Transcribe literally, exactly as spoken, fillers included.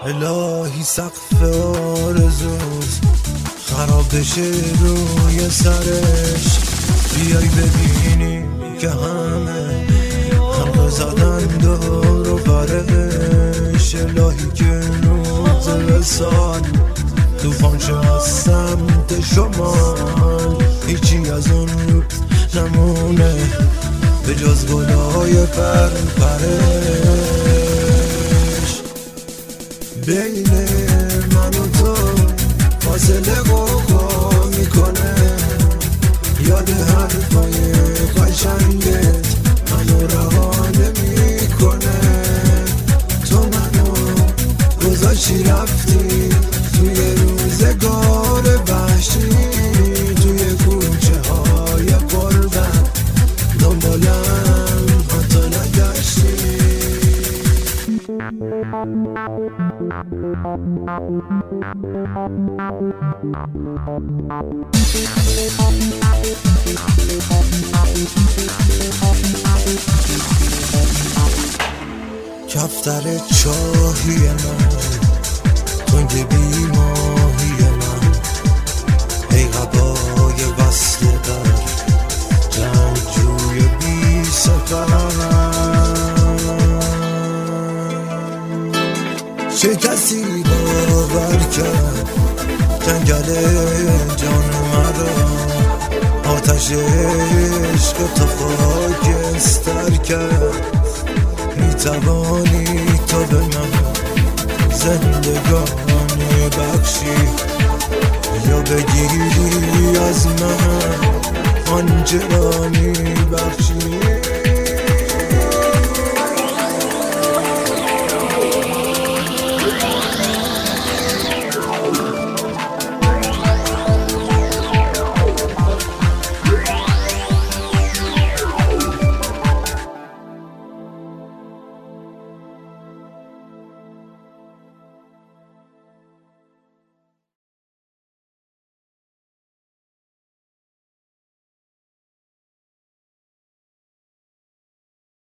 الهی سقف آرزوز خراب بشه روی سرش، بیای ببینی که همه همه زدن دور و برش. الهی که روز وصال توفان شو از سمت شمال، هیچی از اون روز نمونه به جز گلای پر پرش. بین من و تو فاصله قوقا میکنه، یاد حرفای قشنگت منو رها نمیکنه. تو منو گذاشتی رفتی توی روزگار وحشی، توی کوچه های قربت دنبالم حتی نگشتی. کفتر چاهی من، تنگ بیماهی من، ای قبای وصل در جنگجوی بی سفر. چه کسی باور کرد جنگل جان مرا، آتش عشق تو خاکستر کرد. میتوانی تو به من زندگانی بخشی، یا بگیری از من آنچه را میبخشی.